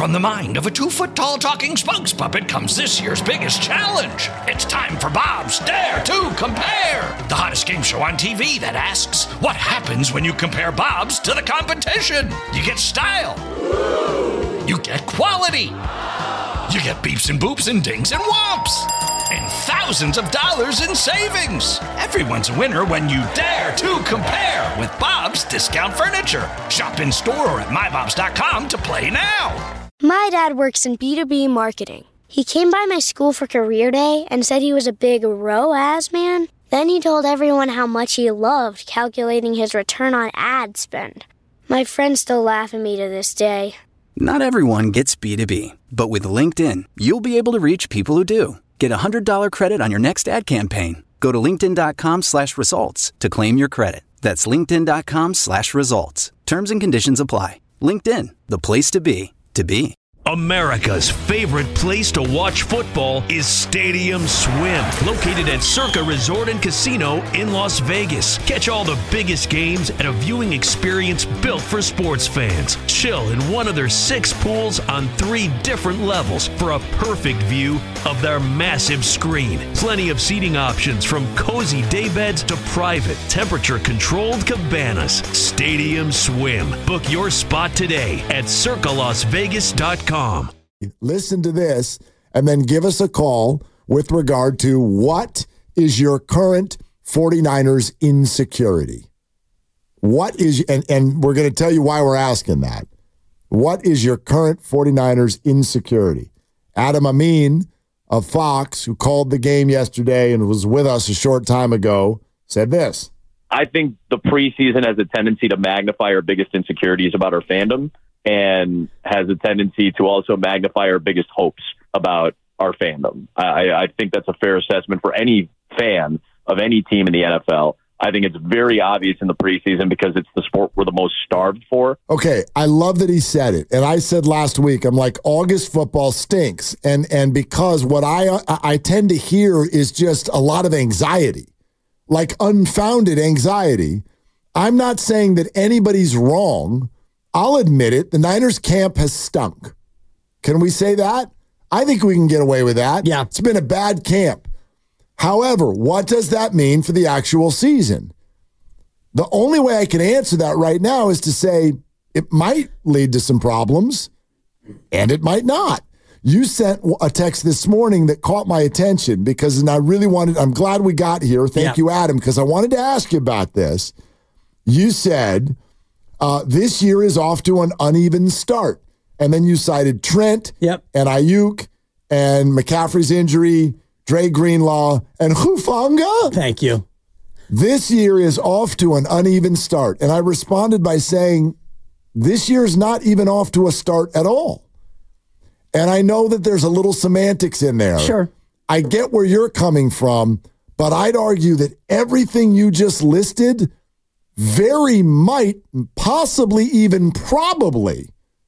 From the mind of a 2-foot-tall talking spokes puppet comes this year's biggest challenge. It's time for Bob's Dare to Compare, the hottest game show on TV that asks, what happens when you compare Bob's to the competition? You get style. You get quality. You get beeps and boops and dings and whomps. And thousands of dollars in savings. Everyone's a winner when you dare to compare with Bob's Discount Furniture. Shop in store or at mybobs.com to play now. My dad works in B2B marketing. He came by my school for career day and said he was a big ROAS man. Then he told everyone how much he loved calculating his return on ad spend. My friends still laugh at me to this day. Not everyone gets B2B, but with LinkedIn, you'll be able to reach people who do. Get a $100 credit on your next ad campaign. Go to linkedin.com/results to claim your credit. That's linkedin.com/results. Terms and conditions apply. LinkedIn, the place to be, to be. America's favorite place to watch football is Stadium Swim, located at Circa Resort and Casino in Las Vegas. Catch all the biggest games at a viewing experience built for sports fans. Chill in one of their 6 pools on 3 different levels for a perfect view of their massive screen. Plenty of seating options from cozy daybeds to private, temperature-controlled cabanas. Stadium Swim. Book your spot today at circalasvegas.com. Listen to this and then give us a call with regard to what is your current 49ers insecurity. What is, and we're going to tell you why we're asking that. What is your current 49ers insecurity? Adam Amin of Fox, who called the game yesterday and was with us a short time ago, said this. I think the preseason has a tendency to magnify our biggest insecurities about our fandom, and has a tendency to also magnify our biggest hopes about our fandom. I think that's a fair assessment for any fan of any team in the NFL. I think it's very obvious in the preseason because it's the sport we're the most starved for. Okay, I love that he said it. And I said last week, I'm like, August football stinks. And because what I tend to hear is just a lot of anxiety, like unfounded anxiety. I'm not saying that anybody's wrong. I'll admit it. The Niners camp has stunk. Can we say that? I think we can get away with that. Yeah. It's been a bad camp. However, what does that mean for the actual season? The only way I can answer that right now is to say it might lead to some problems and it might not. You sent a text this morning that caught my attention because I'm glad we got here. Thank you, Adam, because I wanted to ask you about this. You said, this year is off to an uneven start. And then you cited Trent and Ayuk and McCaffrey's injury, Dre Greenlaw, and Hufanga. Thank you. This year is off to an uneven start. And I responded by saying, this year's not even off to a start at all. And I know that there's a little semantics in there. Sure. I get where you're coming from, but I'd argue that everything you just listed very might, possibly even probably,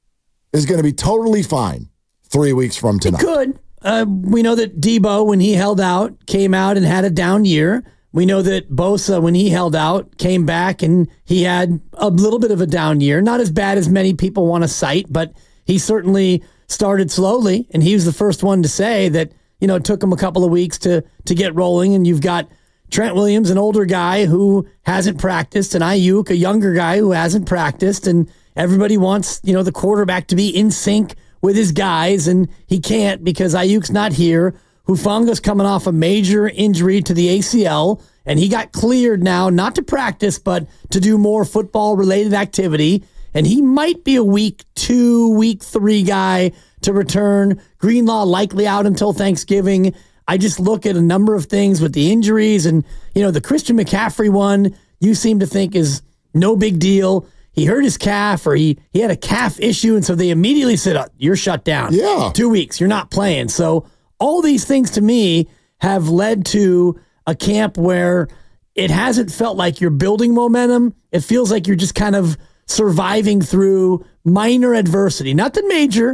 is going to be totally fine 3 weeks from tonight. It could. We know that Debo, when he held out, came out and had a down year. We know that Bosa, when he held out, came back and he had a little bit of a down year. Not as bad as many people want to cite, but he certainly started slowly. And he was the first one to say that, it took him a couple of weeks to get rolling. And you've got Trent Williams, an older guy who hasn't practiced, and Ayuk, a younger guy who hasn't practiced, and everybody wants, the quarterback to be in sync with his guys, and he can't because Ayuk's not here. Hufanga's coming off a major injury to the ACL, and he got cleared now, not to practice, but to do more football-related activity, and he might be a week 2, week 3 guy to return. Greenlaw likely out until Thanksgiving. I just look at a number of things with the injuries, and, the Christian McCaffrey one, you seem to think is no big deal. He hurt his calf, or he had a calf issue, and so they immediately said, you're shut down. Yeah. 2 weeks, you're not playing. So all these things to me have led to a camp where it hasn't felt like you're building momentum. It feels like you're just kind of surviving through minor adversity. Nothing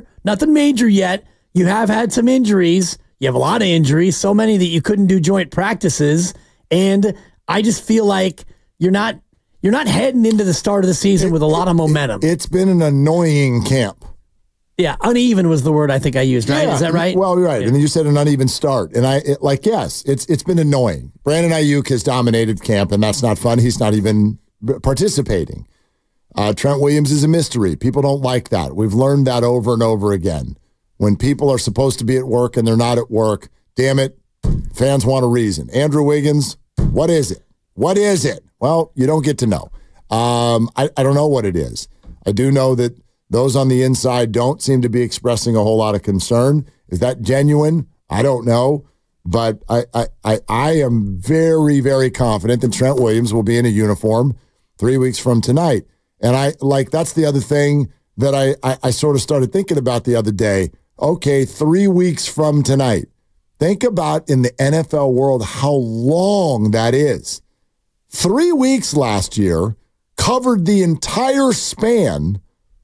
major yet. You have had some injuries. You have a lot of injuries, so many that you couldn't do joint practices. And I just feel like you're not heading into the start of the season with a lot of momentum. It's been an annoying camp. Yeah, uneven was the word I think I used, right? Yeah, is that right? Well, you're right. Yeah. And then you said an uneven start. And yes, it's been annoying. Brandon Ayuk has dominated camp, and that's not fun. He's not even participating. Trent Williams is a mystery. People don't like that. We've learned that over and over again. When people are supposed to be at work and they're not at work, damn it, fans want a reason. Andrew Wiggins, what is it? What is it? Well, you don't get to know. I don't know what it is. I do know that those on the inside don't seem to be expressing a whole lot of concern. Is that genuine? I don't know. But I am very, very confident that Trent Williams will be in a uniform 3 weeks from tonight. And that's the other thing that I sort of started thinking about the other day. Okay, 3 weeks from tonight. Think about in the NFL world how long that is. 3 weeks last year covered the entire span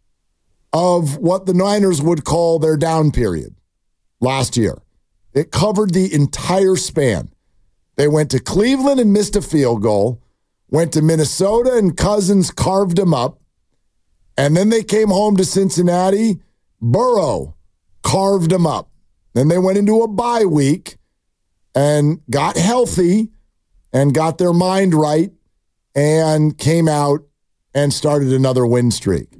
of what the Niners would call their down period last year. It covered the entire span. They went to Cleveland and missed a field goal, went to Minnesota and Cousins carved them up, and then they came home to Cincinnati. Burrow carved them up. Then they went into a bye week and got healthy and got their mind right and came out and started another win streak.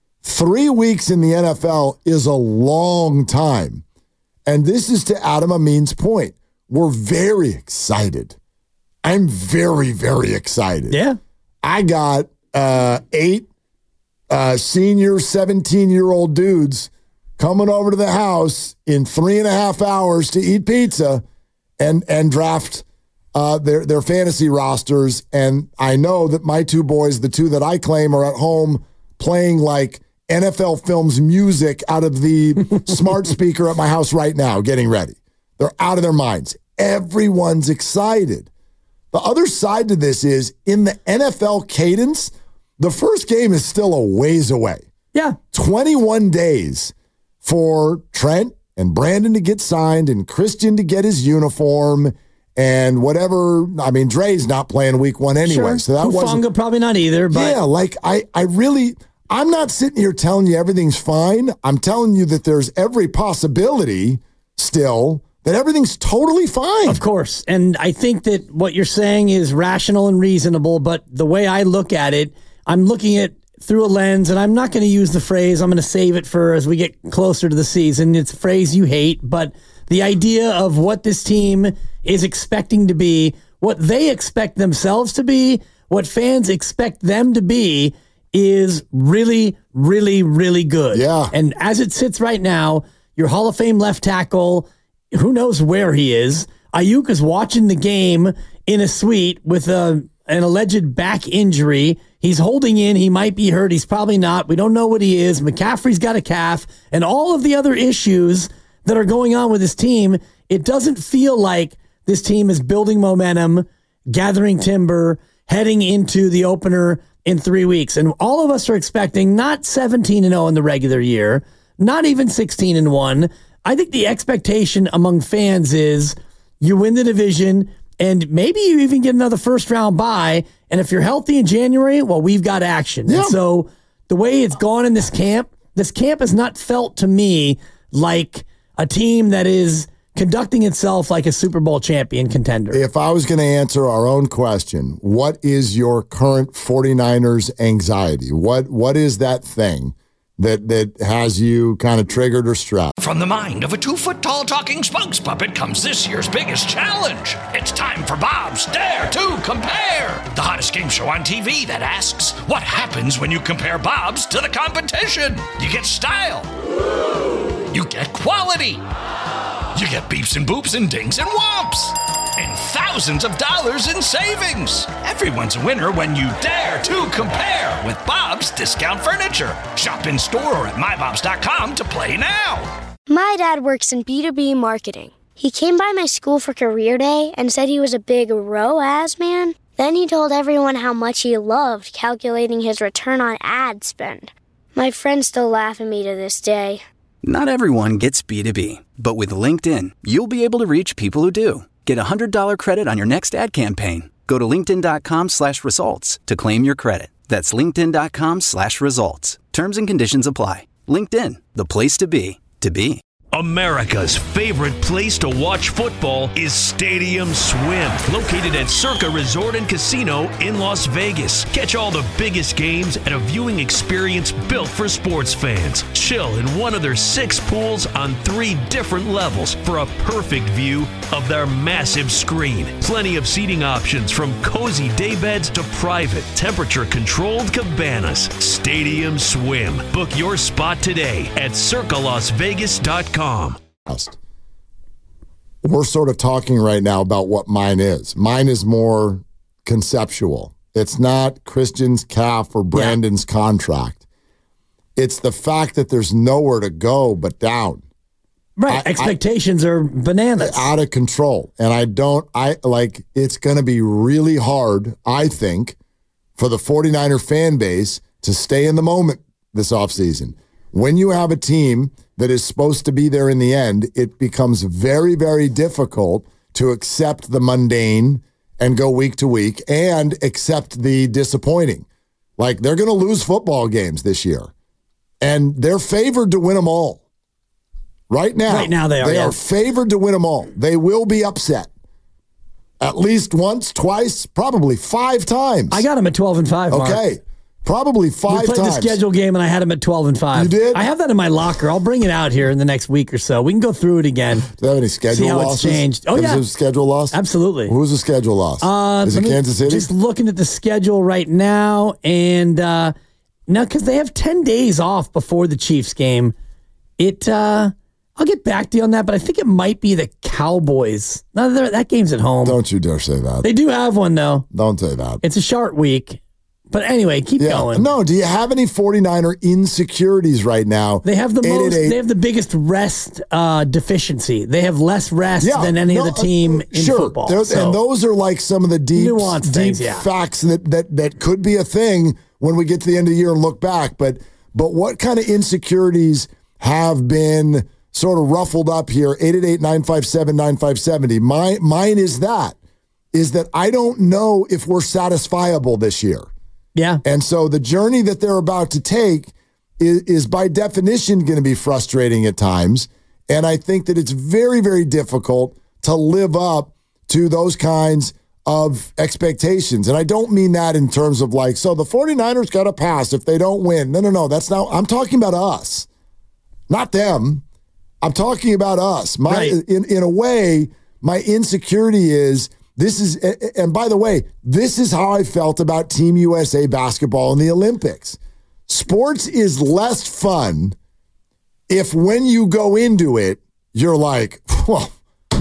3 weeks in the NFL is a long time. And this is to Adam Amin's point. We're very excited. I'm very, very excited. Yeah. I got 8 senior 17-year-old dudes coming over to the house in 3.5 hours to eat pizza and draft their fantasy rosters. And I know that my two boys, the two that I claim, are at home playing like NFL Films music out of the smart speaker at my house right now, getting ready. They're out of their minds. Everyone's excited. The other side to this is, in the NFL cadence, the first game is still a ways away. Yeah. 21 days for Trent and Brandon to get signed and Christian to get his uniform and whatever. I mean, Dre's not playing week 1 anyway. Sure. So that Hufanga probably not either. But yeah, I'm not sitting here telling you everything's fine. I'm telling you that there's every possibility still that everything's totally fine. Of course. And I think that what you're saying is rational and reasonable, but the way I look at it, I'm looking at through a lens, and I'm not going to use the phrase, I'm going to save it for as we get closer to the season. It's a phrase you hate, but the idea of what this team is expecting to be, what they expect themselves to be, what fans expect them to be, is really, really, really good. Yeah. And as it sits right now, your Hall of Fame left tackle, who knows where he is? Ayuk is watching the game in a suite with an alleged back injury. He's holding in. He might be hurt. He's probably not. We don't know what he is. McCaffrey's got a calf. And all of the other issues that are going on with this team, it doesn't feel like this team is building momentum, gathering timber, heading into the opener in 3 weeks. And all of us are expecting not 17-0 in the regular year, not even 16-1. I think the expectation among fans is you win the division and maybe you even get another first-round bye. And if you're healthy in January, well, we've got action. Yeah. And so the way it's gone in this camp has not felt to me like a team that is conducting itself like a Super Bowl champion contender. If I was going to answer our own question, what is your current 49ers anxiety? What is that thing that has you kind of triggered or strapped? From the mind of a 2-foot-tall talking spokes puppet comes this year's biggest challenge. It's time for Bob's Dare to Compare, the hottest game show on TV that asks, what happens when you compare Bob's to the competition? You get style. You get quality. You get beeps and boops and dings and whomps. And thousands of dollars in savings. Everyone's a winner when you dare to compare with Bob's Discount Furniture. Shop in store or at mybobs.com to play now. My dad works in B2B marketing. He came by my school for career day and said he was a big ROAS man. Then he told everyone how much he loved calculating his return on ad spend. My friends still laugh at me to this day. Not everyone gets B2B, but with LinkedIn, you'll be able to reach people who do. Get a $100 credit on your next ad campaign. Go to linkedin.com/results to claim your credit. That's linkedin.com/results. Terms and conditions apply. LinkedIn, the place to be to be. America's favorite place to watch football is Stadium Swim, located at Circa Resort and Casino in Las Vegas. Catch all the biggest games at a viewing experience built for sports fans. Chill in one of their 6 pools on 3 different levels for a perfect view of their massive screen. Plenty of seating options from cozy daybeds to private, temperature-controlled cabanas. Stadium Swim. Book your spot today at circalasvegas.com. We're sort of talking right now about what mine is. Mine is more conceptual. It's not Christian's calf or Brandon's contract. It's the fact that there's nowhere to go but down. Right. Expectations are bananas. Out of control. And it's going to be really hard, I think, for the 49er fan base to stay in the moment this offseason. When you have a team that is supposed to be there in the end, it becomes very, very difficult to accept the mundane and go week to week and accept the disappointing. Like, they're going to lose football games this year, and they're favored to win them all. Right now they are favored to win them all. They will be upset. At least once, twice, probably 5 times. I got them at 12-5, Mark. Okay. Probably 5 times. We played the schedule game, and I had them at 12-5. You did? I have that in my locker. I'll bring it out here in the next week or so. We can go through it again. Do they have any schedule losses? See how it's changed. Oh, yeah. Is it a schedule loss? Absolutely. Who's the schedule loss? Is it Kansas City? Just looking at the schedule right now, and now because they have 10 days off before the Chiefs game, I'll get back to you on that, but I think it might be the Cowboys. No, that game's at home. Don't you dare say that. They do have one, though. Don't say that. It's a short week. But anyway, keep going. No, do you have any 49er insecurities right now? They have They have the biggest rest deficiency. They have less rest than any other team in football. And those are like some of the deep facts that could be a thing when we get to the end of the year and look back. But what kind of insecurities have been sort of ruffled up here? 888-957-9570. Mine is that I don't know if we're satisfiable this year. Yeah. And so the journey that they're about to take is by definition going to be frustrating at times. And I think that it's very, very difficult to live up to those kinds of expectations. And I don't mean that in terms of like, so the 49ers got to pass if they don't win. No. That's not, I'm talking about us, not them. I'm talking about us. In a way, my insecurity is, and by the way, this is how I felt about Team USA basketball in the Olympics. Sports is less fun if when you go into it, you're like, well,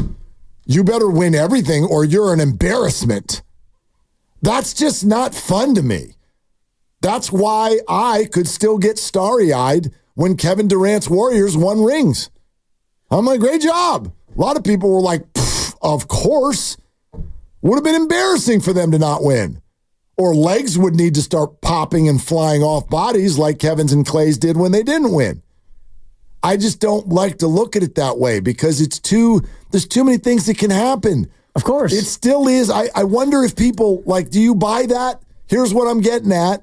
you better win everything or you're an embarrassment. That's just not fun to me. That's why I could still get starry-eyed when Kevin Durant's Warriors won rings. I'm like, great job. A lot of people were like, of course. Would have been embarrassing for them to not win. Or legs would need to start popping and flying off bodies like Kevin's and Clay's did when they didn't win. I just don't like to look at it that way because there's too many things that can happen. Of course. It still is. I wonder if people, do you buy that? Here's what I'm getting at.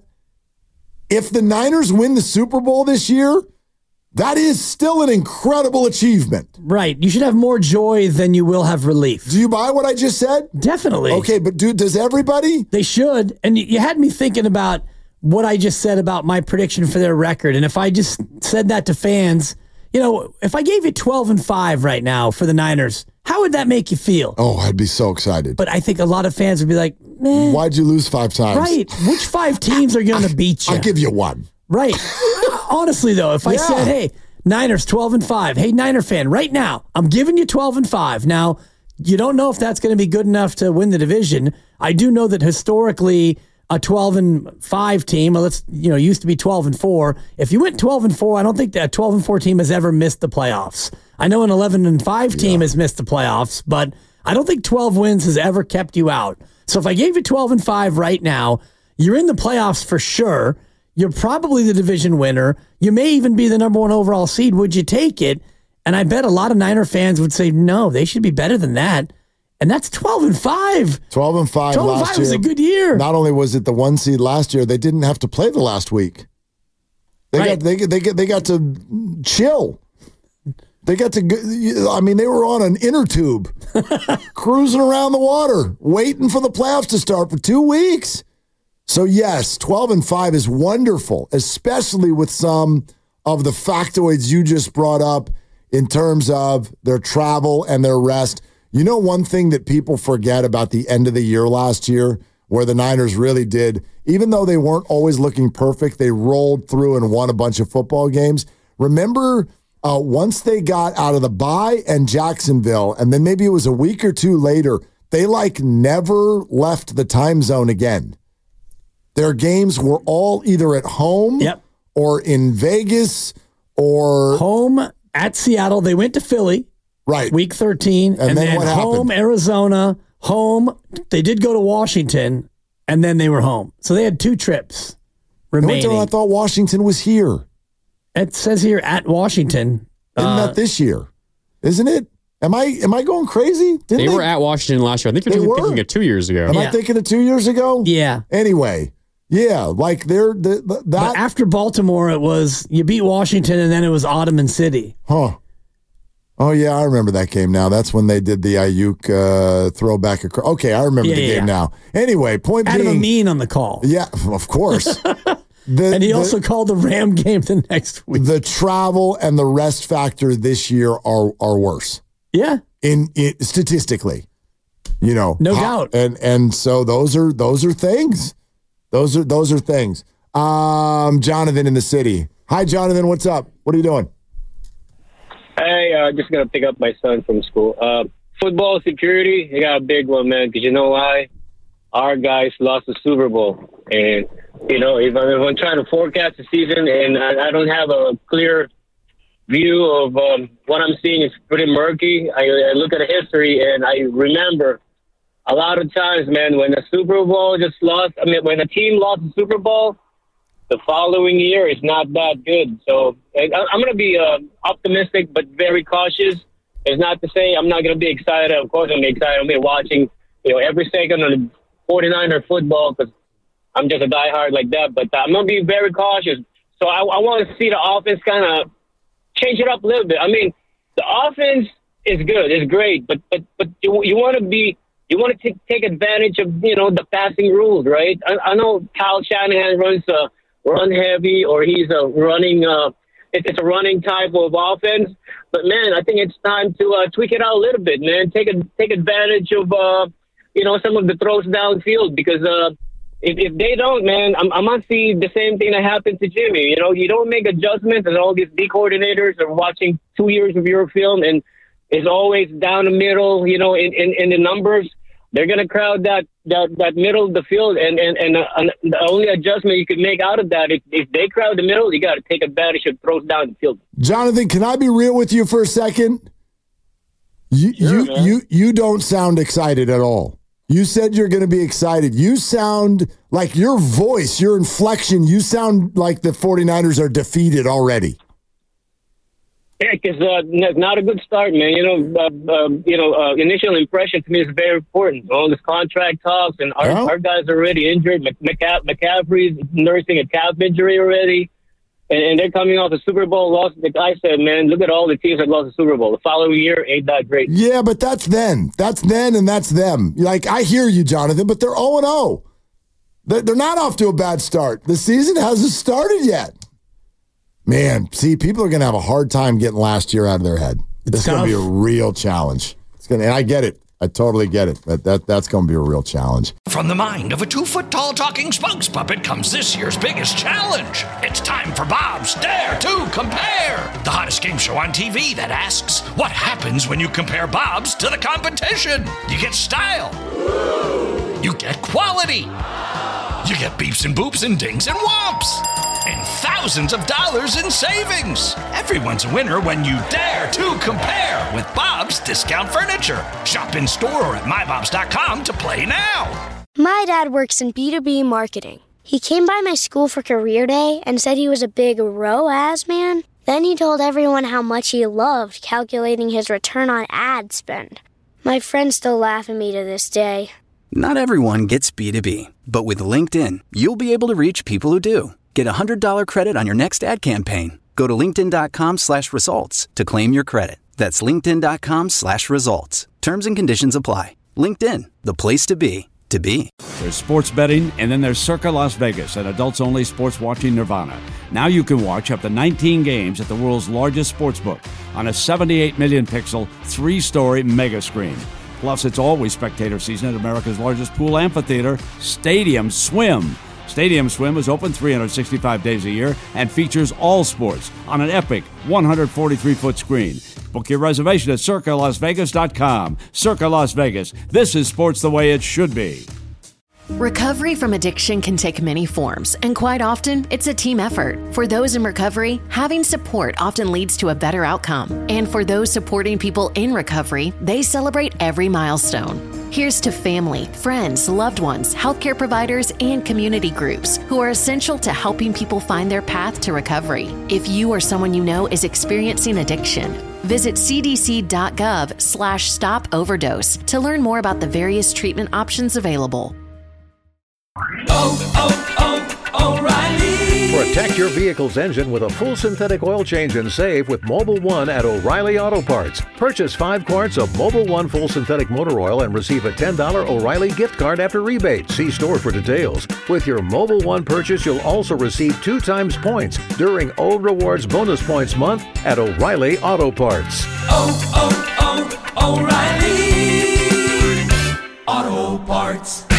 If the Niners win the Super Bowl this year, that is still an incredible achievement. Right. You should have more joy than you will have relief. Do you buy what I just said? Definitely. Okay, but does everybody? They should. And you had me thinking about what I just said about my prediction for their record. And if I just said that to fans, if I gave you 12-5 right now for the Niners, how would that make you feel? Oh, I'd be so excited. But I think a lot of fans would be like, man. Why'd you lose 5 times? Right. Which 5 teams are going to beat you? I'll give you 1. Right. Honestly, though, if I said, hey, Niners 12-5, hey, Niner fan, right now, I'm giving you 12-5. Now, you don't know if that's going to be good enough to win the division. I do know that historically, a 12-5 team, used to be 12-4. If you went 12-4, I don't think that 12-4 team has ever missed the playoffs. I know an 11-5 team has missed the playoffs, but I don't think 12 wins has ever kept you out. So if I gave you 12-5 right now, you're in the playoffs for sure. You're probably the division winner. You may even be the number 1 overall seed. Would you take it? And I bet a lot of Niner fans would say, no, they should be better than that. And that's 12-5. 12-5 last year. 12-5 was a good year. Not only was it the 1 seed last year, they didn't have to play the last week. They got to chill. They got to. I mean, they were on an inner tube, cruising around the water, waiting for the playoffs to start for 2 weeks. So yes, 12-5 is wonderful, especially with some of the factoids you just brought up in terms of their travel and their rest. You know, one thing that people forget about the end of the year last year, where the Niners really did, even though they weren't always looking perfect, they rolled through and won a bunch of football games. Remember, once they got out of the bye and Jacksonville, and then maybe it was a week or two later, they never left the time zone again. Their games were all either at home or in Vegas or home at Seattle. They went to Philly, right? Week 13, and then what home happened? Arizona, home. They did go to Washington, and then they were home. So they had 2 trips remaining. I thought Washington was here. It says here at Washington. Isn't that this year? Isn't it? Am I going crazy? They were at Washington last year. I think you're thinking of 2 years ago. Am I thinking of 2 years ago? Yeah. Anyway. Yeah, But after Baltimore, it was you beat Washington, and then it was Ottoman City. Huh. Oh, yeah, I remember that game now. That's when they did the Ayuk throwback. Okay, I remember the game now. Anyway, point being. Adam Amin on the call. Yeah, of course. And he also called the Ram game the next week. The travel and the rest factor this year are worse. Yeah. In statistically, no doubt. And so those are things. Those are things. Jonathan in the city. Hi, Jonathan. What's up? What are you doing? Hey, just gonna pick up my son from school. Football security, you got a big one, man. Because you know why? Our guys lost the Super Bowl, and if I'm trying to forecast the season, and I don't have a clear view of what I'm seeing, is pretty murky. I look at the history, and I remember. A lot of times, man, when the Super Bowl when a team lost the Super Bowl, the following year is not that good. So I'm going to be optimistic, but very cautious. It's not to say I'm not going to be excited. Of course, I'm going to be excited. I'm going to be watching, every second of the 49er football because I'm just a diehard like that. But I'm going to be very cautious. So I want to see the offense kind of change it up a little bit. I mean, the offense is good. It's great. But you want to take advantage of, the passing rules, right? I know Kyle Shanahan runs run heavy, or he's running. It's a running type of offense. But man, I think it's time to tweak it out a little bit, man. Take advantage of some of the throws downfield because if they don't, man, I'm gonna see the same thing that happened to Jimmy. You don't make adjustments, and all these D coordinators are watching 2 years of your film and. Is always down the middle, in the numbers. They're going to crowd that middle of the field, and the only adjustment you could make out of that, if they crowd the middle, you got to take advantage of throws down the field. Jonathan, can I be real with you for a second? You don't sound excited at all. You said you're going to be excited. You sound like your voice, your inflection, you sound like the 49ers are defeated already. Yeah, because not a good start, man. Initial impression to me is very important. All this contract talks, and our guys are already injured. McCaffrey's nursing a calf injury already, and they're coming off a Super Bowl loss. The guy said, man, look at all the teams that lost the Super Bowl. The following year ain't that great. Yeah, but that's then. That's then, and that's them. Like, I hear you, Jonathan, but they're 0-0. They're not off to a bad start. The season hasn't started yet. Man, see, people are going to have a hard time getting last year out of their head. It's going to be a real challenge. And I get it. I totally get it. But that's going to be a real challenge. From the mind of a 2-foot-tall talking spokes puppet comes this year's biggest challenge. It's time for Bob's Dare to Compare, the hottest game show on TV that asks, what happens when you compare Bob's to the competition? You get style. You get quality. You get beeps and boops and dings and whomps. And thousands of dollars in savings. Everyone's a winner when you dare to compare with Bob's Discount Furniture. Shop in store or at mybobs.com to play now. My dad works in B2B marketing. He came by my school for career day and said he was a big ROAS man. Then he told everyone how much he loved calculating his return on ad spend. My friends still laugh at me to this day. Not everyone gets B2B, but with LinkedIn, you'll be able to reach people who do. Get a $100 credit on your next ad campaign. Go to linkedin.com/results to claim your credit. That's linkedin.com/results. Terms and conditions apply. LinkedIn, the place to be, to be. There's sports betting, and then there's Circa Las Vegas, an adults-only sports watching nirvana. Now you can watch up to 19 games at the world's largest sportsbook on a 78 million pixel, 3-story mega screen. Plus, it's always spectator season at America's largest pool amphitheater, Stadium Swim. Stadium Swim is open 365 days a year and features all sports on an epic 143-foot screen. Book your reservation at CircaLasVegas.com. Circa Las Vegas. This is sports the way it should be. Recovery from addiction can take many forms, and quite often, it's a team effort. For those in recovery, having support often leads to a better outcome. And for those supporting people in recovery, they celebrate every milestone. Here's to family, friends, loved ones, healthcare providers, and community groups who are essential to helping people find their path to recovery. If you or someone you know is experiencing addiction, visit cdc.gov/stop overdose to learn more about the various treatment options available. O'Reilly. Protect your vehicle's engine with a full synthetic oil change and save with Mobil 1 at O'Reilly Auto Parts. Purchase 5 quarts of Mobil 1 full synthetic motor oil and receive a $10 O'Reilly gift card after rebate. See store for details. With your Mobil 1 purchase, you'll also receive 2 times points during O Rewards Bonus Points Month at O'Reilly Auto Parts. O'Reilly Auto Parts.